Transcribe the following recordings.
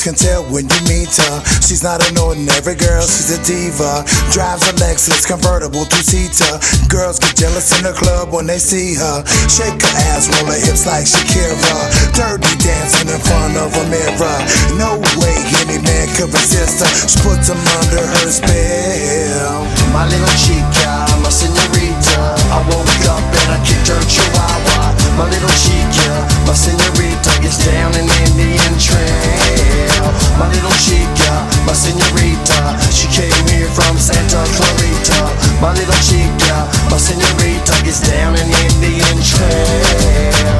can tell when you meet her. She's not an ordinary girl, she's a diva. Drives a Lexus convertible two-seater. Girls get jealous in the club when they see her. Shake her ass, roll her hips like Shakira. Dirty dancing in front of a mirror. No way any man could resist her. She puts him under her spell. My little chica, my señorita. I woke up and I kicked her chihuahua. My little chica, my señorita, gets down in Indian Trail. My little chica, my señorita, she came here from Santa Clarita. My little chica, my señorita, gets down in Indian Trail.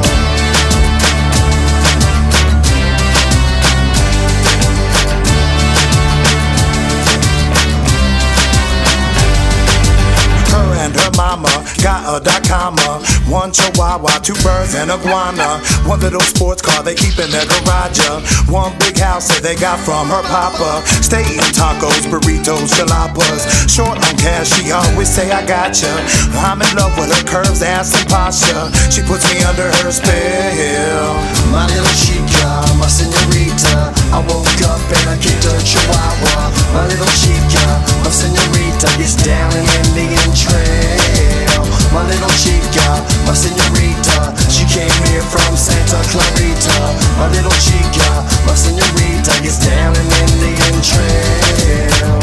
Mama got a Dacama, one Chihuahua, two birds and a guana. One little sports car they keep in their garage. One big house that they got from her papa. Stay eating tacos, burritos, jalapas. Short on cash, she always say I gotcha. I'm in love with her curves, ass and posture. She puts me under her spell. My little chica, my señorita, I woke up and I kicked her chihuahua. My little chica, my señorita, gets down in Indian Trail. My little chica, my señorita, she came here from Santa Clarita. My little chica, my señorita, gets down in Indian Trail.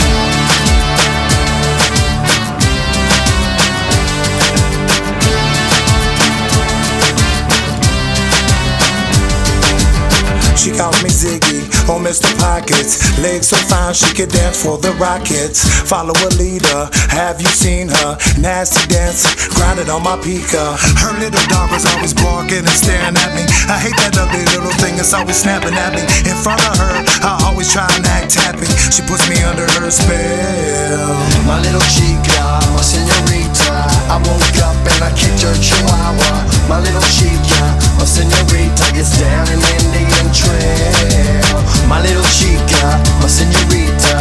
She calls me Ziggy, or Mr. Pockets. Legs so fine she could dance for the Rockets. Follow a leader, have you seen her? Nasty dance, grinding on my pika. Her little dog was always barking and staring at me. I hate that ugly little thing that's always snapping at me. In front of her, I always try and act happy. She puts me under her spell. My little chica, my señorita, I woke up and I kicked her chihuahua. My little chica, my señorita, gets down in Indian Trail. My little chica, my señorita,